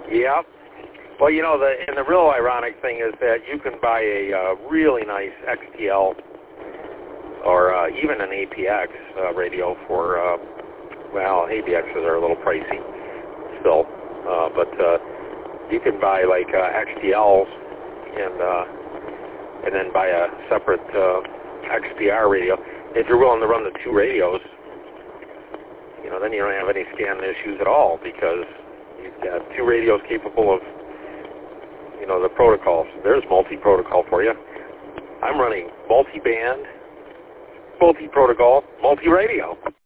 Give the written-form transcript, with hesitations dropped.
Yeah. Well, you know, the real ironic thing is that you can buy a really nice XTL or even an APX radio for, well, APXs are a little pricey still, but you can buy like XTLs and then buy a separate XPR radio. If you're willing to run the two radios, you know, then you don't have any scan issues at all because you've got two radios capable of, you know, the protocols. There's multi-protocol for you. I'm running multi-band, multi-protocol, multi-radio.